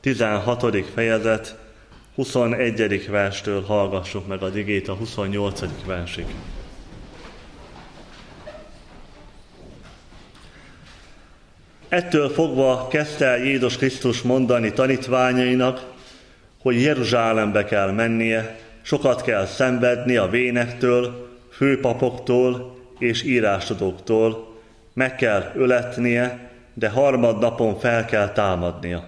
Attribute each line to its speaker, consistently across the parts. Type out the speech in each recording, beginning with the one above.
Speaker 1: 16. fejezet 21. verstől hallgassuk meg az igét a 28. versig. Ettől fogva kezdte el Jézus Krisztus mondani tanítványainak, hogy Jeruzsálembe kell mennie, sokat kell szenvedni a vénektől, főpapoktól és írástudóktól, meg kell öletnie, de harmadnapon fel kell támadnia.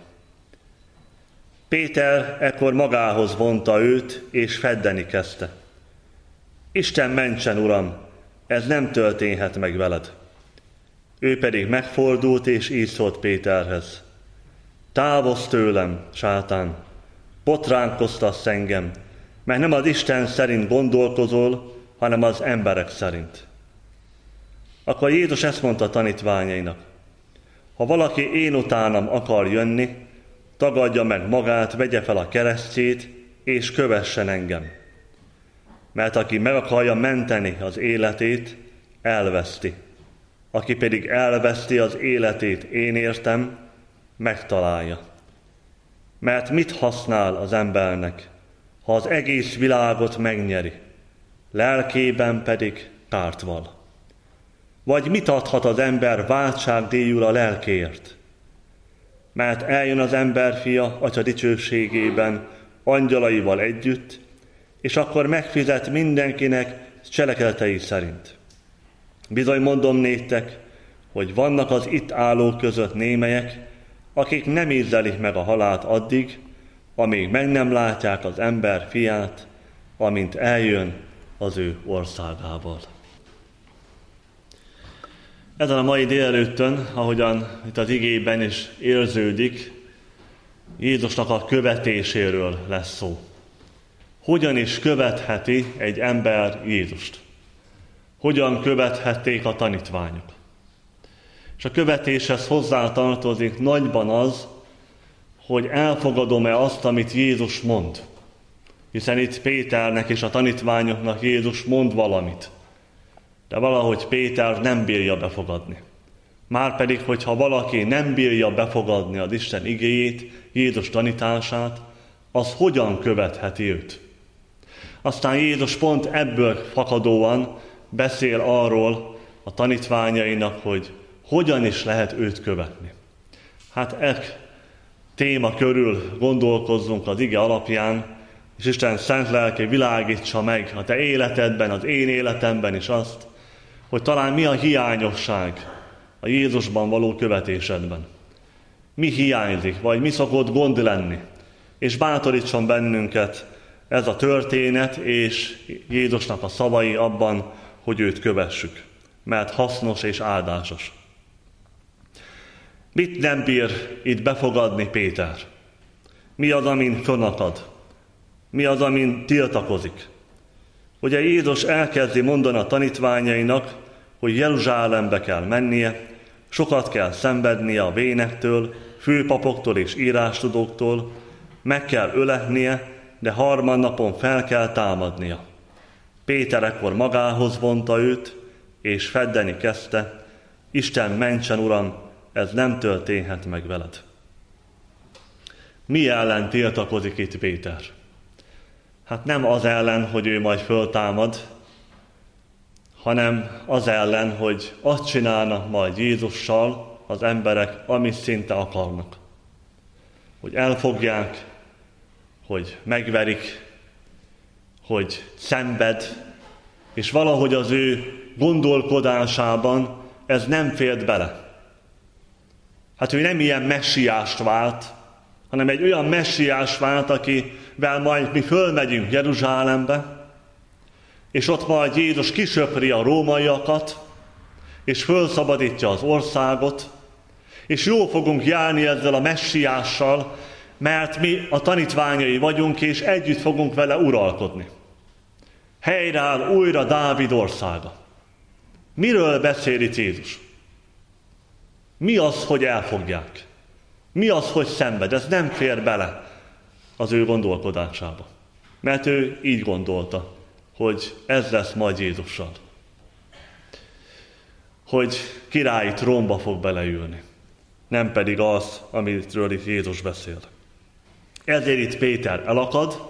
Speaker 1: Péter ekkor magához vonta őt, és feddeni kezdte. Isten mentsen, Uram, ez nem történhet meg veled. Ő pedig megfordult, és így szólt Péterhez. Távozz tőlem, sátán, botránkoztatsz engem, mert nem az Isten szerint gondolkozol, hanem az emberek szerint. Akkor Jézus ezt mondta tanítványainak. Ha valaki én utánam akar jönni, tagadja meg magát, vegye fel a keresztjét, és kövessen engem. Mert aki meg akarja menteni az életét, elveszti. Aki pedig elveszti az életét én értem, megtalálja. Mert mit használ az embernek, ha az egész világot megnyeri, lelkében pedig kárt val? Vagy mit adhat az ember váltságdíjul a lelkéért? Mert eljön az emberfia Atya dicsőségében, angyalaival együtt, és akkor megfizet mindenkinek cselekedetei szerint. Bizony mondom néktek, hogy vannak az itt állók között némelyek, akik nem ízlelik meg a halált addig, amíg meg nem látják az ember fiát, amint eljön az ő országával. Ezen a mai délelőttön, ahogyan itt az igében is érződik, Jézusnak a követéséről lesz szó. Hogyan is követheti egy ember Jézust? Hogyan követhették a tanítványok? És a követéshez hozzátartozik nagyban az, hogy elfogadom-e azt, amit Jézus mond. Hiszen itt Péternek és a tanítványoknak Jézus mond valamit. De valahogy Péter nem bírja befogadni. Márpedig, hogyha valaki nem bírja befogadni az Isten igéjét, Jézus tanítását, az hogyan követheti őt? Aztán Jézus pont ebből fakadóan beszél arról a tanítványainak, hogy hogyan is lehet őt követni. Hát téma körül gondolkozzunk az ige alapján, és Isten szent lelke világítsa meg a te életedben, az én életemben is azt, hogy talán mi a hiányosság a Jézusban való követésedben. Mi hiányzik, vagy mi szokott gond lenni, és bátorítson bennünket ez a történet és Jézusnak a szavai abban, hogy őt kövessük, mert hasznos és áldásos. Mit nem bír itt befogadni Péter? Mi az, amin fönakad? Mi az, amin tiltakozik? Ugye Jézus elkezdi mondani a tanítványainak, hogy Jeruzsálembe kell mennie, sokat kell szenvednie a vénektől, főpapoktól és írástudóktól, meg kell öletnie, de harmadnapon fel kell támadnia. Péter ekkor magához vonta őt, és feddeni kezdte, Isten mentsen, Uram, ez nem történhet meg veled. Mi ellen tiltakozik itt Péter? Hát nem az ellen, hogy ő majd föltámad, hanem az ellen, hogy azt csinálnak majd Jézussal az emberek, amit szinte akarnak. Hogy elfogják, hogy megverik, hogy szenved, és valahogy az ő gondolkodásában ez nem fért bele. Hát ő nem ilyen messiást vált, hanem egy olyan messiás vált, akivel majd mi fölmegyünk Jeruzsálembe, és ott majd Jézus kisöpri a rómaiakat, és fölszabadítja az országot, és jól fogunk járni ezzel a messiással, mert mi a tanítványai vagyunk, és együtt fogunk vele uralkodni. Helyreáll újra Dávid országa. Miről beszél itt Jézus? Mi az, hogy elfogják? Mi az, hogy szenved? Ez nem fér bele az ő gondolkodásába. Mert ő így gondolta, hogy ez lesz majd Jézussal. Hogy királyi trónba fog beleülni. Nem pedig az, amiről itt Jézus beszél. Ezért itt Péter elakad,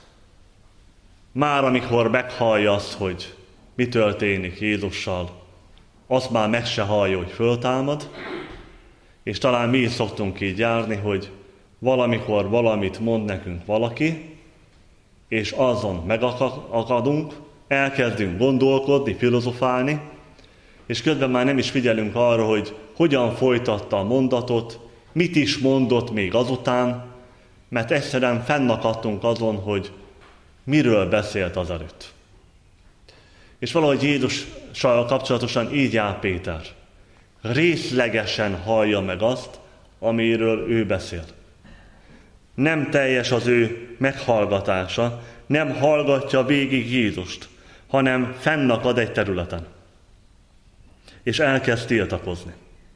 Speaker 1: már amikor meghallja azt, hogy mi történik Jézussal, azt már meg se hallja, hogy föltámad, és talán mi is szoktunk így járni, hogy valamikor valamit mond nekünk valaki, és azon megakadunk, elkezdünk gondolkodni, filozofálni, és közben már nem is figyelünk arra, hogy hogyan folytatta a mondatot, mit is mondott még azután, mert egyszerűen fennakadtunk azon, hogy miről beszélt azelőtt. És valahogy Jézussal kapcsolatosan így jár Péter. Részlegesen hallja meg azt, amiről ő beszél. Nem teljes az ő meghallgatása, nem hallgatja végig Jézust, hanem fennakad egy területen. És elkezd tiltakozni.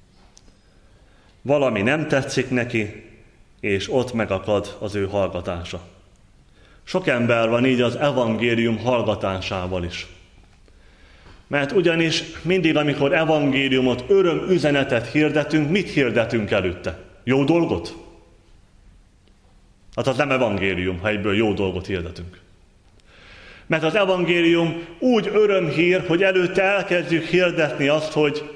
Speaker 1: Valami nem tetszik neki, és ott megakad az ő hallgatása. Sok ember van így az evangélium hallgatásával is. Mert ugyanis mindig, amikor evangéliumot, örömüzenetet hirdetünk, mit hirdetünk előtte? Jó dolgot? Hát az nem evangélium, ha egyből jó dolgot hirdetünk. Mert az evangélium úgy örömhír, hogy előtte elkezdjük hirdetni azt, hogy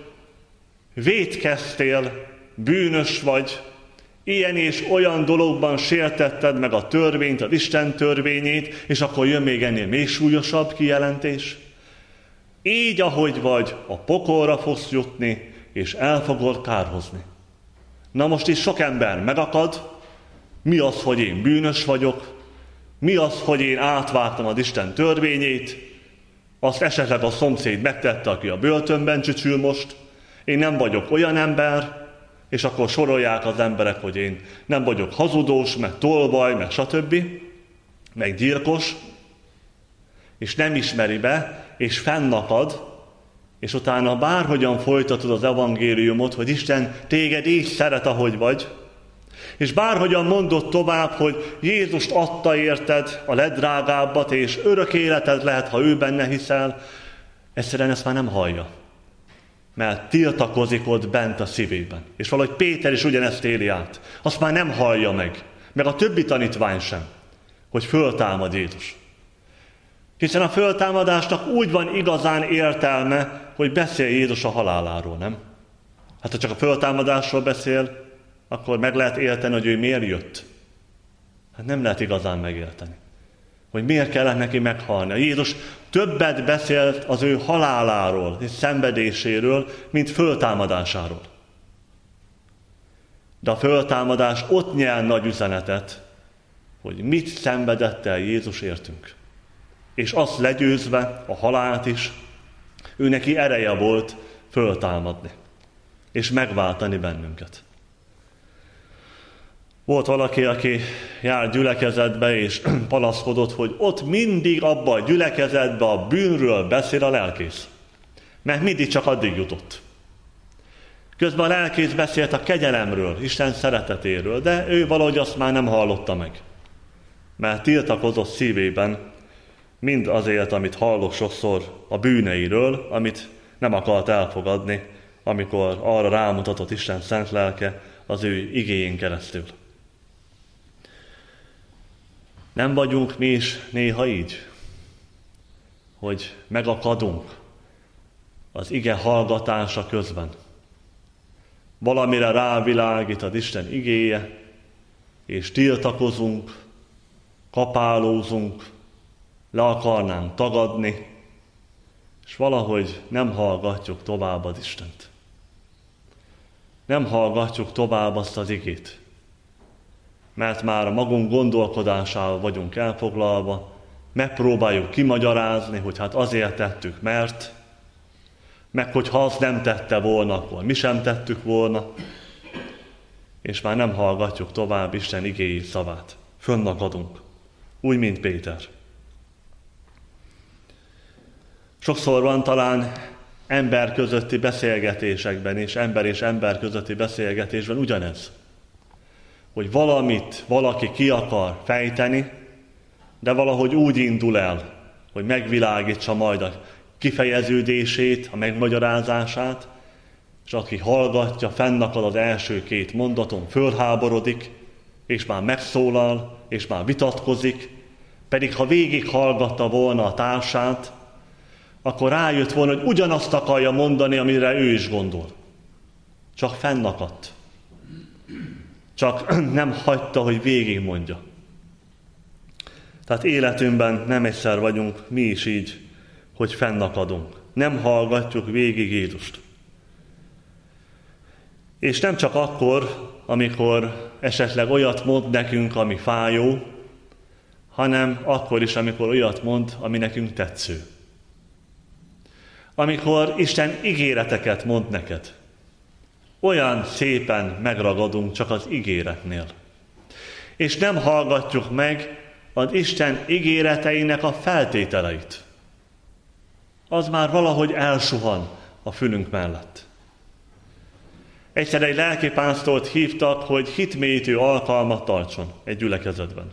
Speaker 1: vétkeztél, bűnös vagy, ilyen és olyan dologban sértetted meg a törvényt, az Isten törvényét, és akkor jön még ennél még súlyosabb kijelentés. Így, ahogy vagy, a pokolra fogsz jutni, és el fogod kárhozni. Na most is sok ember megakad, mi az, hogy én bűnös vagyok, mi az, hogy én átvágtam az Isten törvényét, azt esetleg a szomszéd megtette, aki a börtönben csücsül most, én nem vagyok olyan ember, és akkor sorolják az emberek, hogy én nem vagyok hazudós, meg tolvaj, meg stb., meg gyilkos, és nem ismeri be, és fennakad, és utána bárhogyan folytatod az evangéliumot, hogy Isten téged így szeret, ahogy vagy, és bárhogyan mondod tovább, hogy Jézust adta érted a legdrágábbat, és örök életed lehet, ha ő benne hiszel, egyszerűen ezt már nem hallja. Mert tiltakozik ott bent a szívében. És valahogy Péter is ugyanezt éli át. Azt már nem hallja meg a többi tanítvány sem, hogy föltámad Jézus. Hiszen a föltámadásnak úgy van igazán értelme, hogy beszél Jézus a haláláról, nem? Hát ha csak a föltámadásról beszél, akkor meg lehet érteni, hogy ő miért jött. Hát nem lehet igazán megérteni. Hogy miért kellett neki meghalni. Jézus többet beszélt az ő haláláról és szenvedéséről, mint föltámadásáról. De a föltámadás ott nyer nagy üzenetet, hogy mit szenvedett el Jézus értünk. És azt legyőzve, a halált is, ő neki ereje volt föltámadni, és megváltani bennünket. Volt valaki, aki jár gyülekezetbe, és panaszkodott, hogy ott mindig abba a gyülekezetbe a bűnről beszél a lelkész. Mert mindig csak addig jutott. Közben a lelkész beszélt a kegyelemről, Isten szeretetéről, de ő valahogy azt már nem hallotta meg. Mert tiltakozott szívében mind azért, amit hallott sokszor a bűneiről, amit nem akart elfogadni, amikor arra rámutatott Isten szent lelke az ő igéjén keresztül. Nem vagyunk mi is néha így, hogy megakadunk az ige hallgatása közben. Valamire rávilágít az Isten igéje, és tiltakozunk, kapálózunk, le akarnánk tagadni, és valahogy nem hallgatjuk tovább az Istent. Nem hallgatjuk tovább azt az igét, mert már a magunk gondolkodásával vagyunk elfoglalva, megpróbáljuk kimagyarázni, hogy hát azért tettük, mert, meg hogyha azt nem tette volna, akkor mi sem tettük volna, és már nem hallgatjuk tovább Isten igéi szavát. Fönnakadunk, úgy, mint Péter. Sokszor van talán ember közötti beszélgetésekben és ember közötti beszélgetésben ugyanez. Hogy valamit valaki ki akar fejteni, de valahogy úgy indul el, hogy megvilágítsa majd a kifejeződését, a megmagyarázását, és aki hallgatja, fennakad az első két mondaton, fölháborodik, és már megszólal, és már vitatkozik, pedig ha végighallgatta volna a társát, akkor rájött volna, hogy ugyanazt akarja mondani, amire ő is gondol. Csak fennakadt. Csak nem hagyta, hogy végigmondja. Tehát életünkben nem egyszer vagyunk mi is így, hogy fennakadunk. Nem hallgatjuk végig Jézust. És nem csak akkor, amikor esetleg olyat mond nekünk, ami fájó, hanem akkor is, amikor olyat mond, ami nekünk tetsző. Amikor Isten ígéreteket mond neked. Olyan szépen megragadunk csak az ígéretnél. És nem hallgatjuk meg az Isten ígéreteinek a feltételeit. Az már valahogy elsuhan a fülünk mellett. Egyszer egy lelkipásztort hívtak, hogy hitmélyítő alkalmat tartson egy gyülekezetben.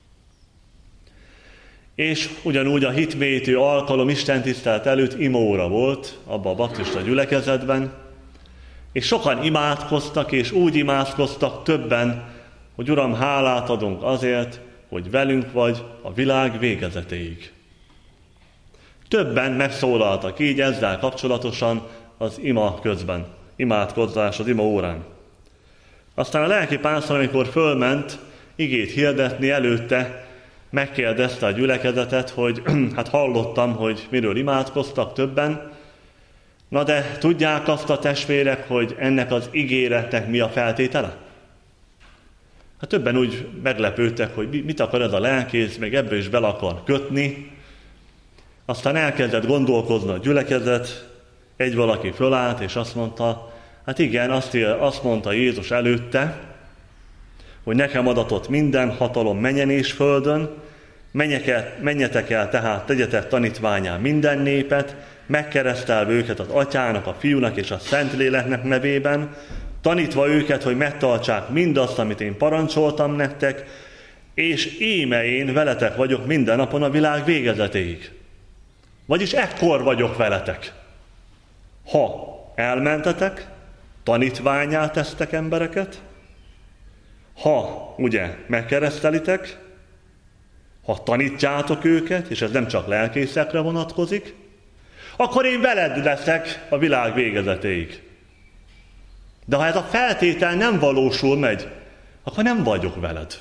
Speaker 1: És ugyanúgy a hitmélyítő alkalom istentisztelet előtt imóra volt, abban a baptista gyülekezetben, és sokan imádkoztak, és úgy imádkoztak többen, hogy Uram, hálát adunk azért, hogy velünk vagy a világ végezetéig. Többen megszólaltak így ezzel kapcsolatosan az ima közben, imádkozás az ima órán. Aztán a lelkipásztor, amikor fölment igét hirdetni, előtte megkérdezte a gyülekezetet, hogy hát hallottam, hogy miről imádkoztak többen, na de tudják azt a testvérek, hogy ennek az ígéretnek mi a feltétele? Hát többen úgy meglepődtek, hogy mit akar ez a lelkész, meg ebből is bele akar kötni. Aztán elkezdett gondolkozni a gyülekezet, egy valaki fölállt, és azt mondta, hát igen, azt mondta Jézus előtte, hogy nekem adatott minden hatalom mennyen és földön, menjetek el tehát, tegyetek tanítvánnyá minden népet, megkeresztelve őket az Atyának, a Fiúnak és a Szentléleknek nevében, tanítva őket, hogy megtartsák mindazt, amit én parancsoltam nektek, és íme én veletek vagyok minden napon a világ végezetéig. Vagyis ekkor vagyok veletek. Ha elmentetek, tanítvánnyá tesztek embereket, ha ugye megkeresztelitek, ha tanítjátok őket, és ez nem csak lelkészekre vonatkozik, akkor én veled leszek a világ végezetéig. De ha ez a feltétel nem valósul meg, akkor nem vagyok veled.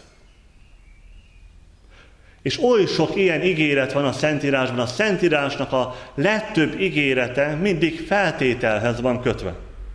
Speaker 1: És oly sok ilyen ígéret van a Szentírásban, a Szentírásnak a legtöbb ígérete mindig feltételhez van kötve.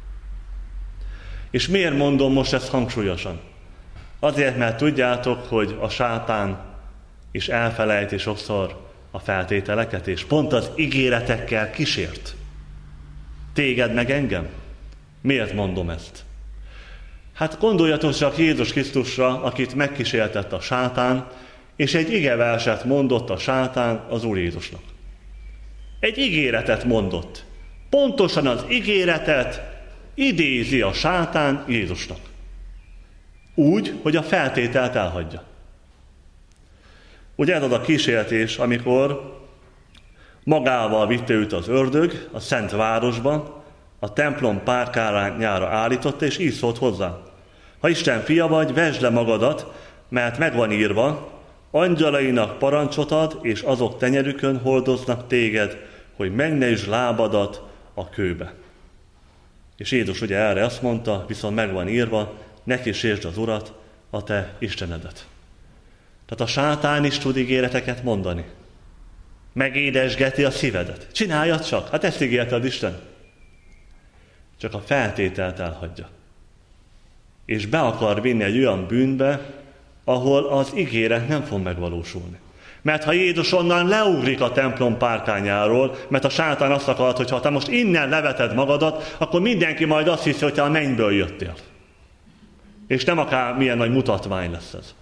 Speaker 1: És miért mondom most ezt hangsúlyosan? Azért, mert tudjátok, hogy a sátán is elfelejti sokszor a feltételeket, és pont az ígéretekkel kísért. Téged meg engem. Miért mondom ezt? Hát gondoljatok csak Jézus Krisztusra, akit megkísértett a sátán, és egy igeverset mondott a sátán az Úr Jézusnak. Egy ígéretet mondott. Pontosan az ígéretet idézi a sátán Jézusnak. Úgy, hogy a feltételt elhagyja. Ugye ez az a kísértés, amikor magával vitte őt az ördög a Szent Városba, a templom párkányára állította, és így szólt hozzá. Ha Isten fia vagy, vesd le magadat, mert megvan írva, angyalainak parancsot ad, és azok tenyerükön hordoznak téged, hogy meg ne üsd lábadat a kőbe. És Jézus ugye erre azt mondta, viszont megvan írva, ne kísértsd az Urat, a te Istenedet. Tehát a sátán is tud ígéreteket mondani. Megédesgeti a szívedet. Csináljad csak, hát ezt ígérte az Isten. Csak a feltételt elhagyja. És be akar vinni egy olyan bűnbe, ahol az ígéret nem fog megvalósulni. Mert ha Jézus onnan leugrik a templom párkányáról, mert a sátán azt akart, hogy ha te most innen leveted magadat, akkor mindenki majd azt hiszi, hogy te a mennyből jöttél. És nem akár milyen nagy mutatvány lesz ez.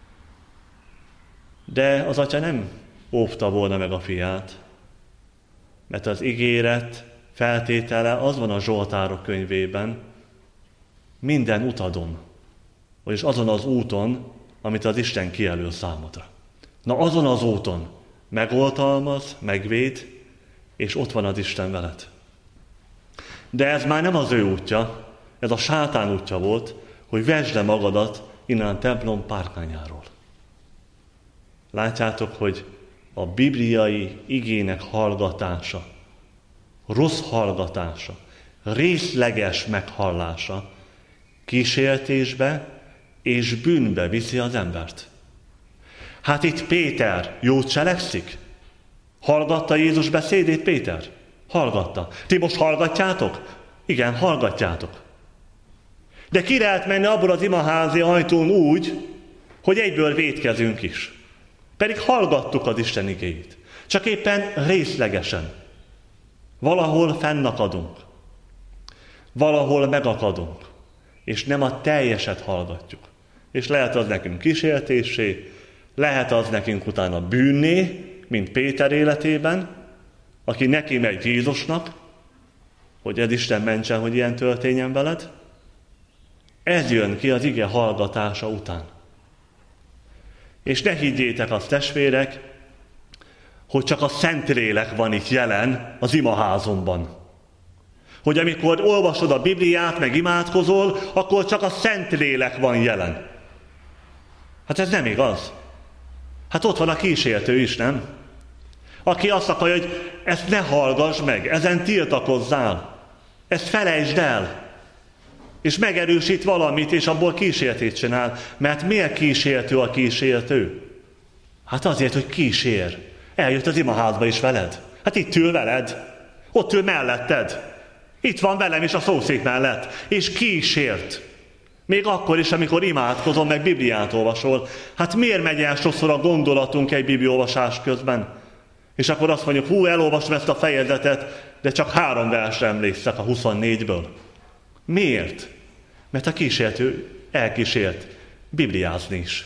Speaker 1: De az atya nem óvta volna meg a fiát, mert az ígéret feltétele az van a Zsoltárok könyvében, minden utadon, vagyis azon az úton, amit az Isten kijelöl számodra. Na azon az úton megoltalmaz, megvéd, és ott van az Isten veled. De ez már nem az ő útja, ez a sátán útja volt, hogy vesd le magadat innen a templom párkányáról. Látjátok, hogy a bibliai igének hallgatása, rossz hallgatása, részleges meghallása kísértésbe és bűnbe viszi az embert. Hát itt Péter jót cselekszik? Hallgatta Jézus beszédét Péter? Hallgatta. Ti most hallgatjátok? Igen, hallgatjátok. De ki lehet menni abból az imaházi ajtón úgy, hogy egyből vétkezünk is. Pedig hallgattuk az Isten igéjét. Csak éppen részlegesen. Valahol fennakadunk. Valahol megakadunk. És nem a teljeset hallgatjuk. És lehet az nekünk kísértésé, lehet az nekünk utána bűnné, mint Péter életében, aki neki megy Jézusnak, hogy ez Isten mentsen, hogy ilyen történjen veled. Ez jön ki az ige hallgatása után. És ne higgyétek azt, testvérek, hogy csak a Szentlélek van itt jelen az imaházomban. Hogy amikor olvasod a Bibliát, meg imádkozol, akkor csak a Szentlélek van jelen. Hát ez nem igaz. Hát ott van a kísértő is, nem? Aki azt akarja, hogy ezt ne hallgass meg, ezen tiltakozzál, ezt felejtsd el, és megerősít valamit, és abból kísértét csinál. Mert miért kísértő a kísértő? Hát azért, hogy kísér. Eljött az imaházba is veled. Hát itt ül veled, ott ül melletted. Itt van velem is a szószék mellett, és kísért. Még akkor is, amikor imádkozom, meg Bibliát olvasol. Hát miért megy el sokszor a gondolatunk egy bibliaolvasás közben? És akkor azt mondjuk, elolvastam ezt a fejezetet, de csak 3 versre emlékszek a 24-ből. Miért? Mert a kísértő elkísért Bibliázni is.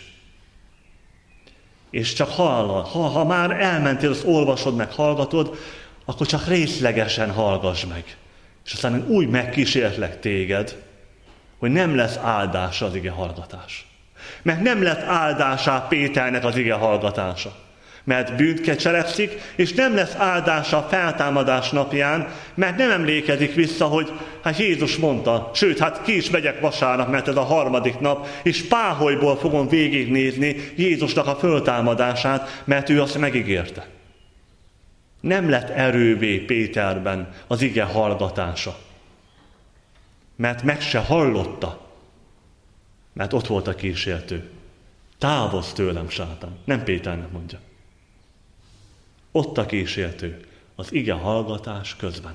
Speaker 1: És csak ha már elmentél, azt olvasod meg, hallgatod, akkor csak részlegesen hallgass meg. És aztán úgy megkísértlek téged, hogy nem lesz áldása az ige hallgatás. Mert nem lett áldásá Péternek az ige hallgatása. Mert bűnt cselekszik, és nem lesz áldása a feltámadás napján, mert nem emlékezik vissza, hogy hát Jézus mondta, sőt, hát ki is megyek vasárnap, mert ez a 3. nap, és páholyból fogom végignézni Jézusnak a föltámadását, mert ő azt megígérte. Nem lett erővé Péterben az ige hallgatása, mert meg se hallotta, mert ott volt a kísértő. Távozz tőlem, sátán. Nem Péternek mondja. Ott a kísértő, az ige hallgatás közben.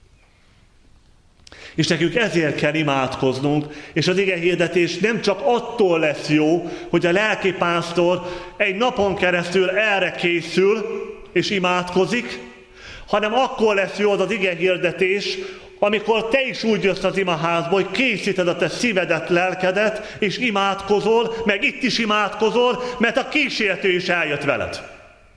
Speaker 1: És nekünk ezért kell imádkoznunk, és az ige hirdetés nem csak attól lesz jó, hogy a lelkipásztor egy napon keresztül erre készül, és imádkozik, hanem akkor lesz jó az ige hirdetés, amikor te is úgy jössz az imaházba, hogy készíted a te szívedet, lelkedet, és imádkozol, meg itt is imádkozol, mert a kísértő is eljött veled.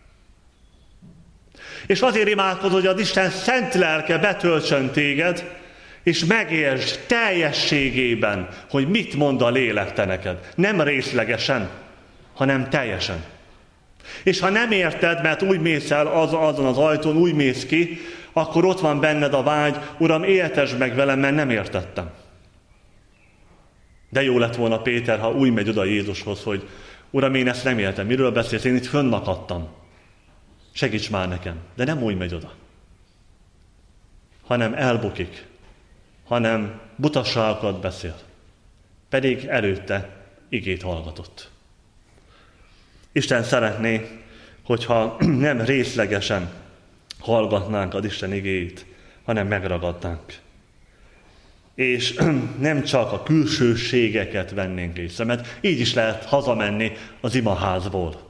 Speaker 1: És azért imádkozol, hogy az Isten szent lelke betöltsön téged, és megértsd teljességében, hogy mit mond a lélek te neked. Nem részlegesen, hanem teljesen. És ha nem érted, mert úgy mész el azon az ajtón, úgy mész ki, akkor ott van benned a vágy, Uram, éltesd meg velem, mert nem értettem. De jó lett volna Péter, ha úgy megy oda Jézushoz, hogy Uram, én ezt nem értem, miről beszélsz, én itt fönnakadtam. Segíts már nekem. De nem úgy megy oda. Hanem elbukik. Hanem butasságokat beszél. Pedig előtte igét hallgatott. Isten szeretné, hogyha nem részlegesen hallgatnánk az Isten igéjét, hanem megragadnánk. És nem csak a külsőségeket vennénk észre, mert így is lehet hazamenni az imaházból.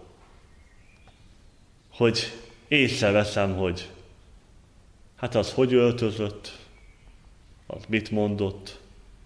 Speaker 1: Hogy észreveszem, hogy hát az hogy öltözött, az mit mondott,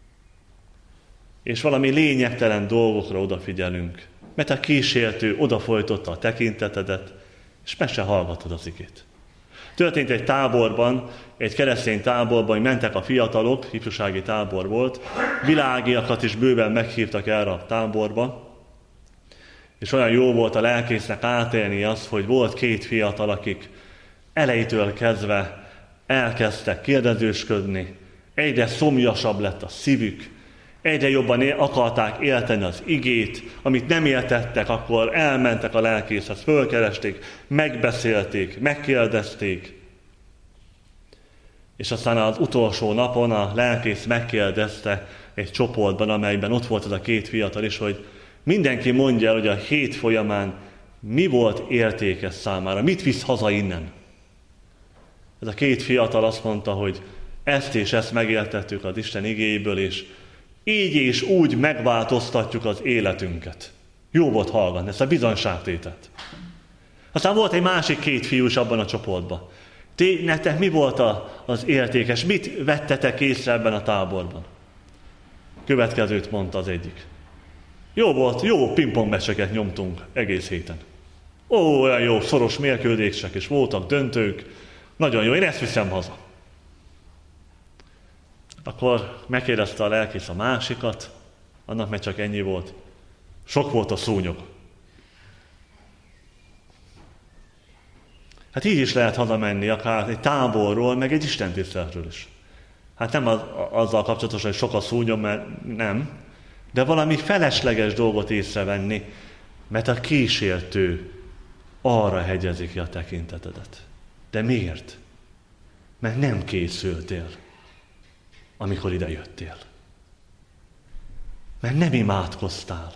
Speaker 1: és valami lényegtelen dolgokra odafigyelünk, mert a kísértő odafolytotta a tekintetedet, és meg se hallgatod az igét. Történt egy táborban, egy keresztény táborban, hogy mentek a fiatalok, ifjúsági tábor volt, világiakat is bőven meghívtak erre a táborba, és olyan jó volt a lelkésznek átélni azt, hogy volt 2 fiatal, akik elejétől kezdve elkezdtek kérdezősködni, egyre szomjasabb lett a szívük, Egyre jobban akarták élteni az igét, amit nem értettek, akkor elmentek a lelkészhez, fölkeresték, megbeszélték, megkérdezték. És aztán az utolsó napon a lelkész megkérdezte egy csoportban, amelyben ott volt az a 2 fiatal is, hogy mindenki mondja el, hogy a hét folyamán mi volt értékes számára, mit visz haza innen. Ez a 2 fiatal azt mondta, hogy ezt és ezt megértettük az Isten igéjéből, és így és úgy megváltoztatjuk az életünket. Jó volt hallgatni ezt a bizonyságtételt. Aztán volt egy másik 2 fiú is abban a csoportban. Nektek mi volt az értékes? Mit vettetek észre ebben a táborban? Következőt mondta az egyik. Jó volt, jó pingpongmeccseket nyomtunk egész héten. Olyan jó, szoros mérkőzések is voltak, döntők. Nagyon jó, én ezt viszem haza. Akkor megkérdezte a lelkész a másikat, annak meg csak ennyi volt. Sok volt a szúnyog. Hát így is lehet hazamenni, akár egy táborról, meg egy istentiszteletről is. Hát nem azzal kapcsolatosan, hogy sok a szúnyog, mert nem, de valami felesleges dolgot észrevenni, mert a kísértő arra hegyezik ki a tekintetedet. De miért? Mert nem készültél, amikor ide jöttél. Mert nem imádkoztál.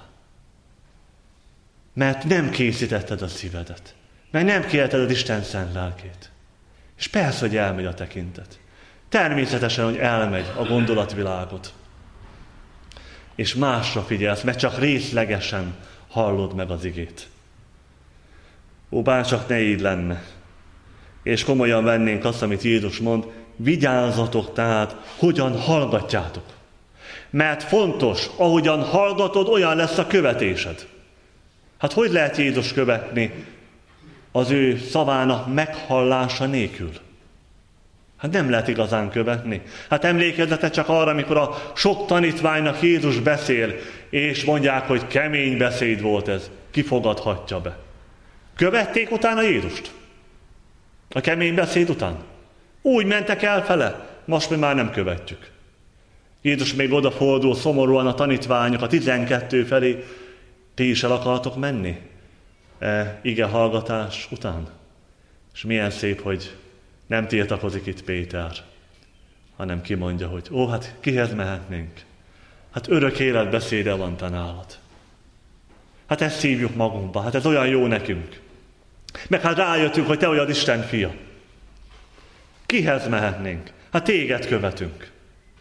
Speaker 1: Mert nem készítetted a szívedet. Mert nem kérted az Isten szent lelkét. És persze, hogy elmegy a tekintet. Természetesen, hogy elmegy a gondolatvilágot. És másra figyelsz, mert csak részlegesen hallod meg az igét. Ó, bárcsak ne így lenne. És komolyan vennénk azt, amit Jézus mond, vigyázzatok tehát, hogyan hallgatjátok. Mert fontos, ahogyan hallgatod, olyan lesz a követésed. Hát hogy lehet Jézus követni az ő szavának meghallása nélkül? Hát nem lehet igazán követni. Hát emlékezzetek csak arra, amikor a sok tanítványnak Jézus beszél, és mondják, hogy kemény beszéd volt ez. Ki fogadhatja be? Követték utána Jézust? A kemény beszéd után? Úgy mentek elfele, most mi már nem követjük. Jézus még odafordul szomorúan a tanítványok a 12 felé. Ti is el akartok menni? Ige hallgatás után. És milyen szép, hogy nem tiltakozik itt Péter, hanem kimondja, hogy hát kihez mehetnénk? Hát örök élet beszéde van te nálad. Hát ezt szívjuk magunkba, hát ez olyan jó nekünk. Meg hát rájöttünk, hogy te vagy az Isten fia. Kihez mehetnénk? Hát téged követünk.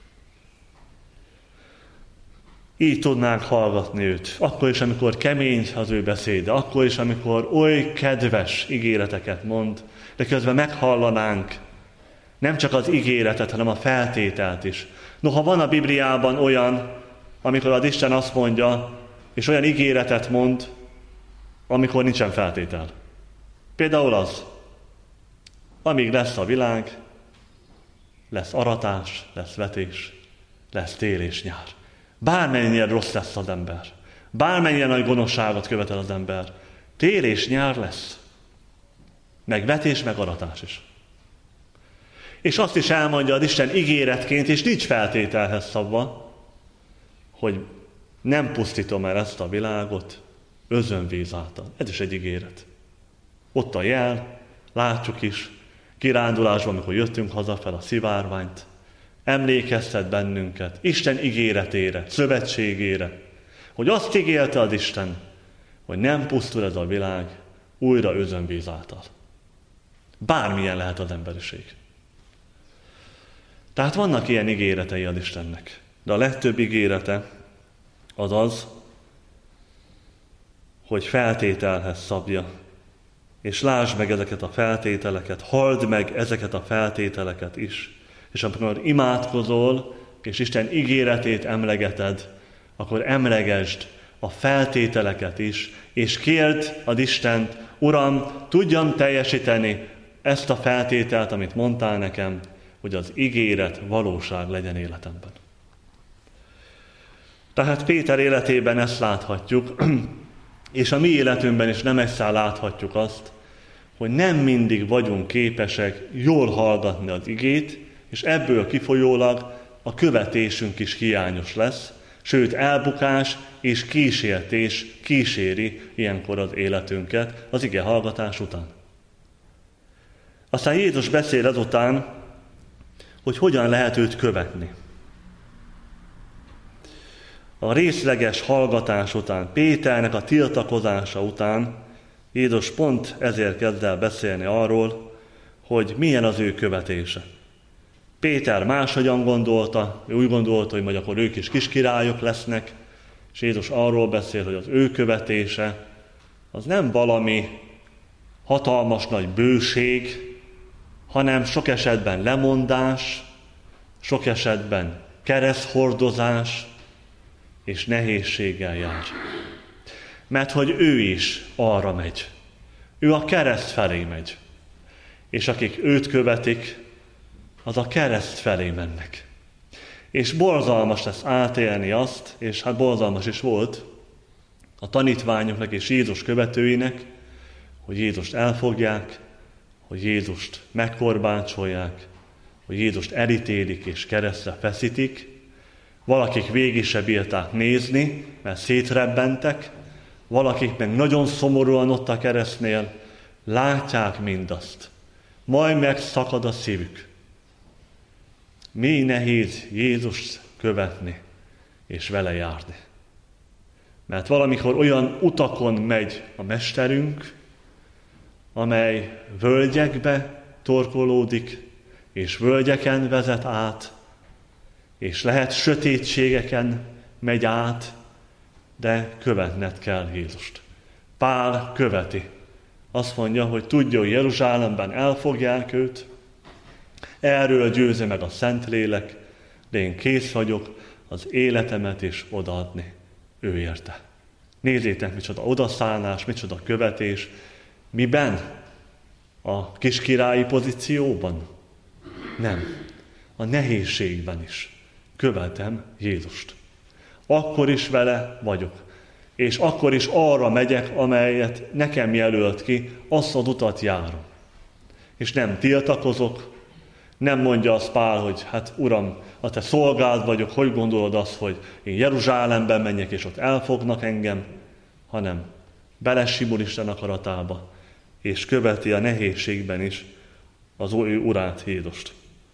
Speaker 1: Így tudnánk hallgatni őt. Akkor is, amikor kemény az ő beszéde. Akkor is, amikor oly kedves ígéreteket mond, de közben meghallanánk nem csak az ígéretet, hanem a feltételt is. Noha van a Bibliában olyan, amikor az Isten azt mondja, és olyan ígéretet mond, amikor nincsen feltétel. Például az, amíg lesz a világ, lesz aratás, lesz vetés, lesz tél és nyár. Bármennyire rossz lesz az ember, bármennyire nagy gonoszságot követel az ember, tél és nyár lesz. Meg vetés, meg aratás is. És azt is elmondja az Isten ígéretként, és nincs feltételhez szabva, hogy nem pusztítom el ezt a világot özönvíz által. Ez is egy ígéret. Ott a jel, látjuk is, kirándulásban, amikor jöttünk haza fel a szivárványt, emlékeztet bennünket Isten ígéretére, szövetségére, hogy azt ígérte az Isten, hogy nem pusztul ez a világ újra özönvíz által. Bármilyen lehet az emberiség. Tehát vannak ilyen ígéretei az Istennek, de a legtöbb ígérete az az, hogy feltételhez szabja, és lásd meg ezeket a feltételeket, halld meg ezeket a feltételeket is, és amikor imádkozol, és Isten ígéretét emlegeted, akkor emlegesd a feltételeket is, és kérd az Istent, Uram, tudjam teljesíteni ezt a feltételt, amit mondtál nekem, hogy az ígéret valóság legyen életemben. Tehát Péter életében ezt láthatjuk, és a mi életünkben is nem egyszer láthatjuk azt, hogy nem mindig vagyunk képesek jól hallgatni az igét, és ebből kifolyólag a követésünk is hiányos lesz, Sőt, elbukás és kísértés kíséri ilyenkor az életünket az ige hallgatás után. Aztán Jézus beszél ezután, hogy hogyan lehet őt követni. A részleges hallgatás után, Péternek a tiltakozása után Jézus pont ezért kezd el beszélni arról, hogy milyen az ő követése. Péter máshogyan gondolta, ő úgy gondolta, hogy majd akkor ők is kiskirályok lesznek, és Jézus arról beszél, hogy az ő követése az nem valami hatalmas nagy bőség, hanem sok esetben lemondás, sok esetben kereszthordozás és nehézséggel jár. Mert hogy ő is arra megy. Ő a kereszt felé megy. És akik őt követik, az a kereszt felé mennek. És borzalmas lesz átélni azt, és hát borzalmas is volt a tanítványoknak és Jézus követőinek, hogy Jézust elfogják, hogy Jézust megkorbácsolják, hogy Jézust elítélik és keresztre feszítik. Valakik végig se bírták nézni, mert szétrebbentek, valakik meg nagyon szomorúan ott a keresztnél látják mindazt. Majd megszakad a szívük. Mi nehéz Jézust követni és vele járni. Mert valamikor olyan utakon megy a mesterünk, amely völgyekbe torkolódik, és völgyeken vezet át, és lehet sötétségeken megy át, de követned kell Jézust. Pál követi. Azt mondja, hogy tudja, hogy Jeruzsálemben elfogják őt, erről győzi meg a Szentlélek, de én kész vagyok az életemet is odaadni ő érte. Nézzétek, micsoda odaszállás, micsoda követés. Miben? A kiskirályi pozícióban? Nem. A nehézségben is követem Jézust. Akkor is vele vagyok. És akkor is arra megyek, amelyet nekem jelölt ki, azt az utat járom. És nem tiltakozok, nem mondja azt Pál, hogy hát Uram, a te szolgád vagyok, hogy gondolod azt, hogy én Jeruzsálemben menjek, és ott elfognak engem, hanem belesimul Isten akaratába, és követi a nehézségben is az ő urát, Jézust.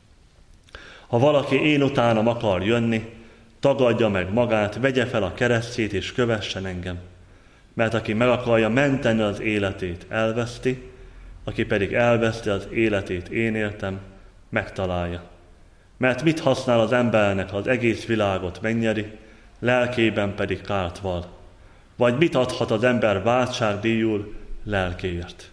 Speaker 1: Ha valaki én utánam akar jönni, tagadja meg magát, vegye fel a keresztjét és kövessen engem. Mert aki meg akarja menteni az életét, elveszti, aki pedig elveszti az életét én értem, megtalálja. Mert mit használ az embernek, ha az egész világot megnyeri, lelkében pedig kárt val? Vagy mit adhat az ember váltságdíjul lelkéért?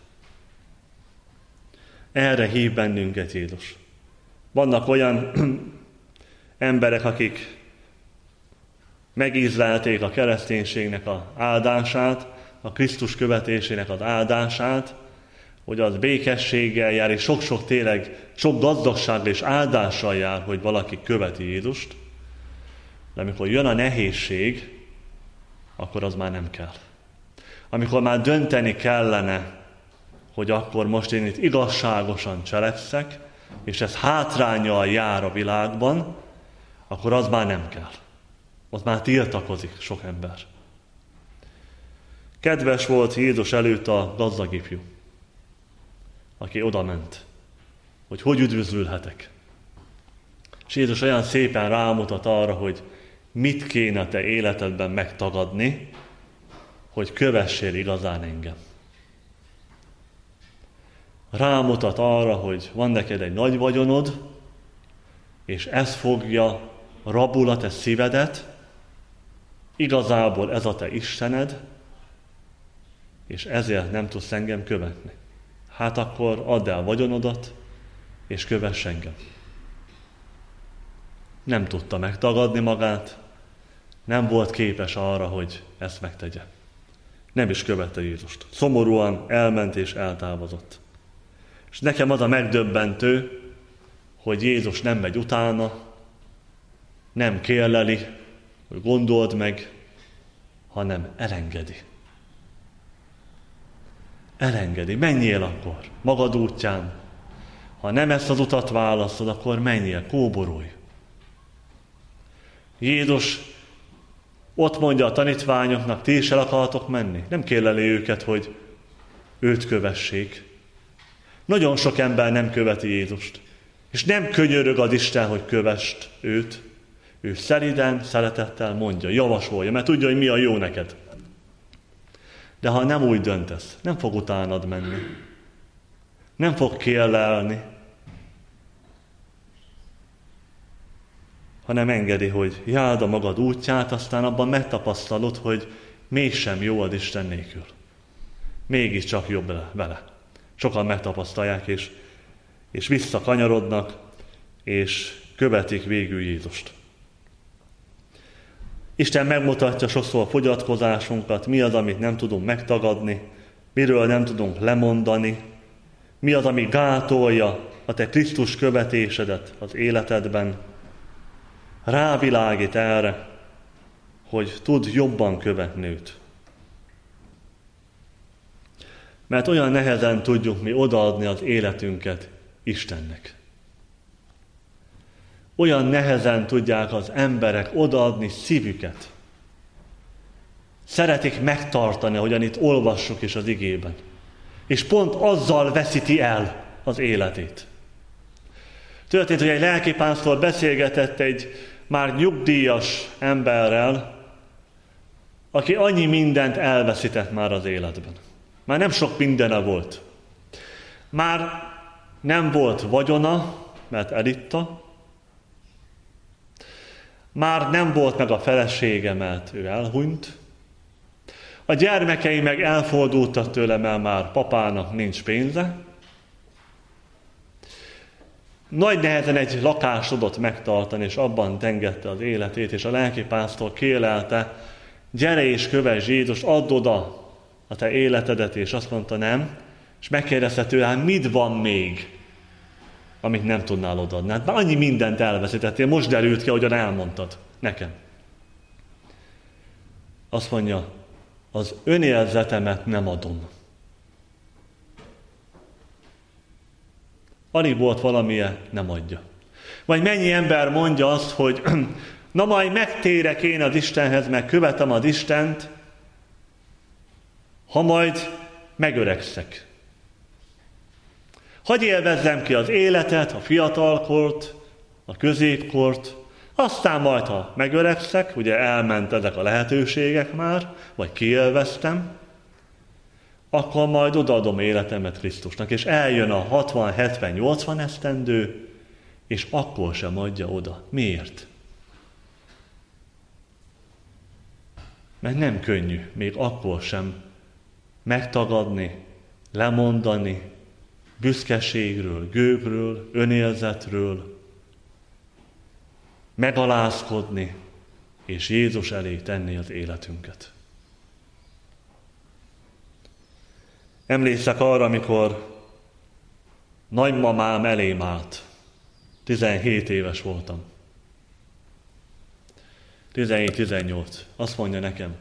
Speaker 1: Erre hív bennünket Jézus. Vannak olyan emberek, akik megízlelték a kereszténységnek az áldását, a Krisztus követésének az áldását, hogy az békességgel jár, és sok-sok tényleg, sok gazdagsággal és áldással jár, hogy valaki követi Jézust, de amikor jön a nehézség, akkor az már nem kell. Amikor már dönteni kellene, hogy akkor most én itt igazságosan cselekszek, és ez hátránnyal jár a világban, akkor az már nem kell. Az már tiltakozik sok ember. Kedves volt Jézus előtt a gazdag ifjú, aki odament, hogy üdvözülhetek. És Jézus olyan szépen rámutat arra, hogy mit kéne te életedben megtagadni, hogy kövessél igazán engem. Rámutat arra, hogy van neked egy nagy vagyonod, és ez fogja rabul a te szívedet, igazából ez a te Istened, és ezért nem tudsz engem követni. Hát akkor add el vagyonodat, és kövess engem. Nem tudta megtagadni magát, nem volt képes arra, hogy ezt megtegye. Nem is követte Jézust. Szomorúan elment és eltávozott. És nekem az a megdöbbentő, hogy Jézus nem megy utána, nem kérleli, hogy gondold meg, hanem elengedi. Elengedi. Menjél akkor, magad útján. Ha nem ezt az utat választod, akkor menjél, kóborolj. Jézus Ott mondja a tanítványoknak, ti is el akartok menni. Nem kérleli őket, hogy őt kövessék. Nagyon sok ember nem követi Jézust. És nem könyörög az Isten, hogy kövest őt. Ő szelíden, szeretettel mondja, javasolja, mert tudja, hogy mi a jó neked. De ha nem úgy döntesz, nem fog utánad menni. Nem fog kérlelni, hanem engedi, hogy járd a magad útját, aztán abban megtapasztalod, hogy mégsem jó az Isten nélkül. Mégiscsak jobb vele. Sokan megtapasztalják, és visszakanyarodnak, és követik végül Jézust. Isten megmutatja sokszor a fogyatkozásunkat, mi az, amit nem tudunk megtagadni, miről nem tudunk lemondani, mi az, ami gátolja a te Krisztus követésedet az életedben. Rávilágít erre, hogy tud jobban követni őt. Mert olyan nehezen tudjuk mi odaadni az életünket Istennek. Olyan nehezen tudják az emberek odaadni szívüket. Szeretik megtartani, ahogyan itt olvassuk is az igében. És pont azzal veszíti el az életét. Történt, hogy egy lelkipásztor beszélgetett egy már nyugdíjas emberrel, aki annyi mindent elveszített már az életben. Már nem sok mindene volt. Már nem volt vagyona, mert elitta. Már nem volt meg a felesége, mert ő elhunyt. A gyermekei meg elfordultak tőle, mert már papának nincs pénze. Nagy nehezen egy lakást tudott megtartani, és abban tengette az életét, és a lelkipásztor kérelte, gyere és kövess Jézust, add oda a te életedet, és azt mondta nem, és megkérdezte tőle, mit van még, amit nem tudnál odaadni. Hát már annyi mindent elveszítettél, most derült ki, ahogyan elmondtad nekem. Azt mondja, az önérzetemet nem adom. Alig volt valamilyen, nem adja. Vagy mennyi ember mondja azt, hogy na majd megtérek én az Istenhez, meg követem az Istent, ha majd megöregszek. Hadd élvezzem ki az életet, a fiatalkort, a középkort, aztán majd, ha megöregszek, ugye elment ezek a lehetőségek már, vagy kiélveztem, akkor majd odaadom életemet Krisztusnak, és eljön a 60, 70, 80 esztendő, és akkor sem adja oda. Miért? Mert nem könnyű, még akkor sem megtagadni, lemondani, büszkeségről, gőgről, önérzetről, megalázkodni, és Jézus elé tenni az életünket. Emlékszek arra, amikor nagymamám elém állt. 17 éves voltam. 17-18. Azt mondja nekem.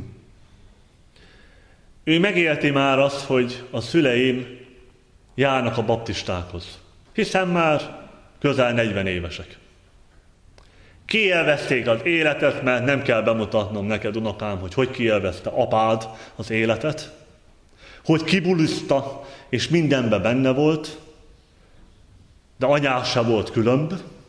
Speaker 1: Ő megélti már azt, hogy a szüleim járnak a baptistákhoz. Hiszen már közel 40 évesek. Kiélvezték az életet, mert nem kell bemutatnom neked, unokám, hogy kiélvezte apád az életet, hogy kibuliszta, és mindenben benne volt, de anyád se volt különb.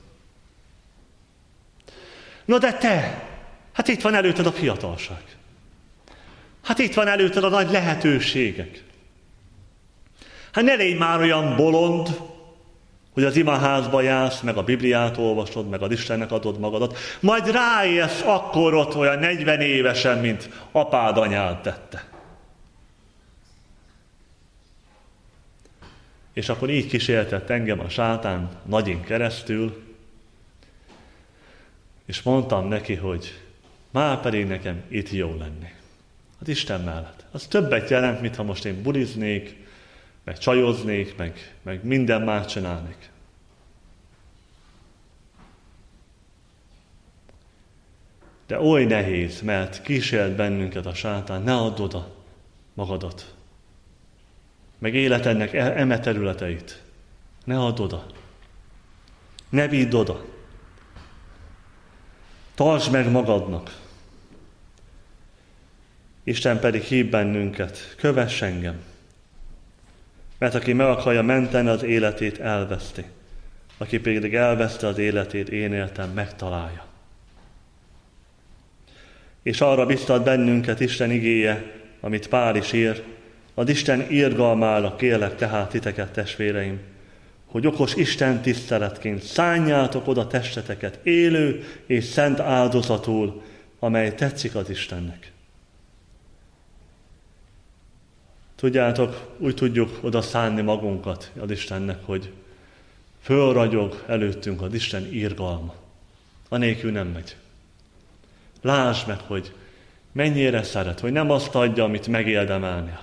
Speaker 1: No de te, hát itt van előtted a fiatalság. Hát itt van előtted a nagy lehetőségek. Hát ne légy már olyan bolond, hogy az imaházba jársz, meg a Bibliát olvasod, meg az Istennek adod magadat, majd ráérsz akkor ott olyan 40 évesen, mint apád, anyád tette. És akkor így kísértett engem a sátán nagyin keresztül, és mondtam neki, hogy már pedig nekem itt jó lenni. Az Isten mellett. Az többet jelent, mintha most én buliznék, meg csajoznék, meg minden más csinálnék. De oly nehéz, mert kísért bennünket a sátán, ne add oda magadat. Meg életednek eme területeit. Ne add oda. Ne vidd oda. Tartsd meg magadnak. Isten pedig hív bennünket, kövess engem. Mert aki meg akarja menteni az életét, elveszti. Aki pedig elveszti az életét, én éltem, megtalálja. És arra biztat bennünket Isten igéje, amit Pál is ír, az Isten irgalmára kérlek tehát titeket, testvéreim, hogy okos Isten tiszteletként szánjátok oda testeteket élő és szent áldozatul, amely tetszik az Istennek. Tudjátok, úgy tudjuk oda szánni magunkat az Istennek, hogy fölragyog előttünk az Isten irgalma. Anélkül nem megy. Lásd meg, hogy mennyire szeret, hogy nem azt adja, amit megérdemelnél,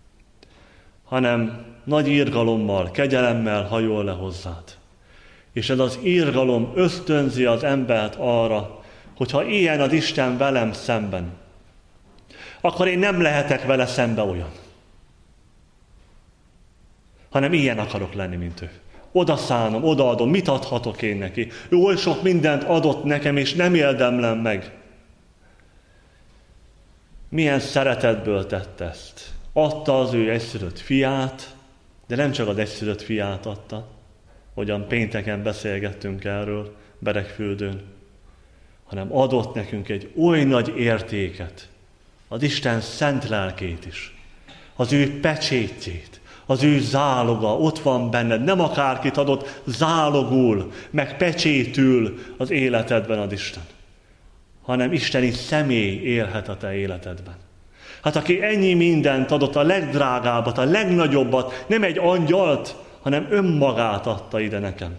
Speaker 1: hanem nagy irgalommal, kegyelemmel hajol le hozzád. És ez az irgalom ösztönzi az embert arra, hogyha ilyen az Isten velem szemben, akkor én nem lehetek vele szembe olyan, hanem ilyen akarok lenni, mint ő. Oda szánom, odaadom, mit adhatok én neki? Ő oly sok mindent adott nekem, és nem érdemlem meg. Milyen szeretetből tette ezt? Adta az ő egyszülött fiát, de nem csak az egyszülött fiát adta, hogyan pénteken beszélgettünk erről Beregfüldön, hanem adott nekünk egy oly nagy értéket, az Isten szent lelkét is, az ő pecsétjét, az ő záloga ott van benned, nem akárkit adott, zálogul, meg pecsétül az életedben az Isten, hanem isteni személy élhet a te életedben. Hát aki ennyi mindent adott, a legdrágábbat, a legnagyobbat, nem egy angyalt, hanem önmagát adta ide nekem.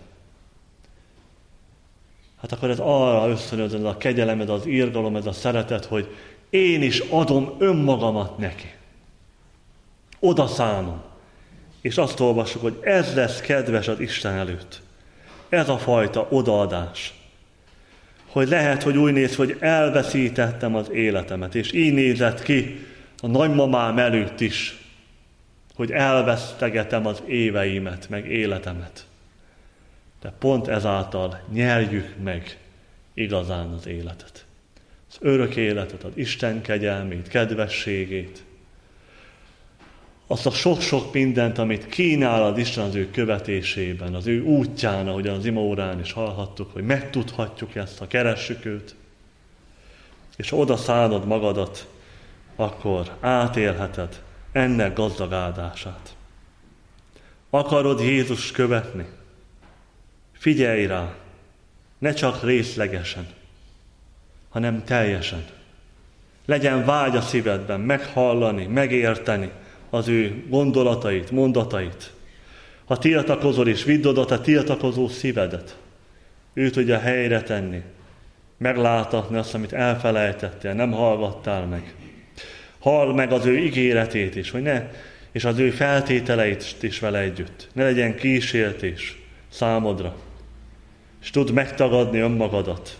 Speaker 1: Hát akkor ez arra ösztönöz, ez a kegyelem, ez az irgalom, ez a szeretet, hogy én is adom önmagamat neki. Oda szánom. És azt olvassuk, hogy ez lesz kedves az Isten előtt. Ez a fajta odaadás. Hogy lehet, hogy úgy néz, hogy elveszítettem az életemet, és így nézett ki a nagymamám előtt is, hogy elvesztegetem az éveimet, meg életemet. De pont ezáltal nyerjük meg igazán az életet. Az örök életet, az Isten kegyelmét, kedvességét, azt a sok-sok mindent, amit kínál az Isten az ő követésében, az ő útján, ahogyan az imaórán is hallhattuk, hogy megtudhatjuk ezt, ha keressük őt, és ha oda szánod magadat, akkor átélheted ennek gazdag áldását. Akarod Jézust követni? Figyelj rá, ne csak részlegesen, hanem teljesen. Legyen vágy a szívedben meghallani, megérteni az ő gondolatait, mondatait. Ha tiltakozol és vidd oda a tiltakozó szívedet, ő tudja helyre tenni, meglátatni azt, amit elfelejtettél, nem hallgattál meg. Hall meg az ő ígéretét is, hogy ne, és az ő feltételeit is vele együtt. Ne legyen kísértés számodra, és tudd megtagadni önmagadat,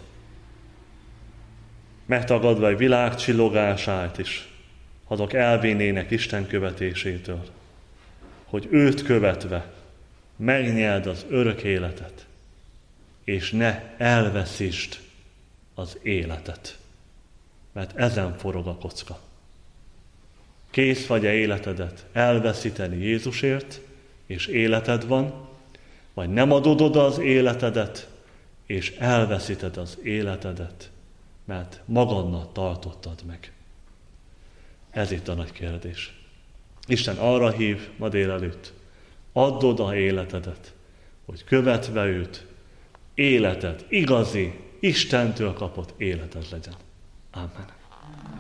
Speaker 1: megtagadva a világ csillogását is, azok elvinnének Isten követésétől, hogy őt követve megnyerd az örök életet, és ne elveszítsd az életet, mert ezen forog a kocka. Kész vagy-e életedet elveszíteni Jézusért, és életed van, vagy nem adod oda az életedet, és elveszíted az életedet, mert magadnak tartottad meg. Ez itt a nagy kérdés. Isten arra hív ma délelőtt, add oda életedet, hogy követve őt, életed, igazi, Istentől kapott életed legyen. Amen.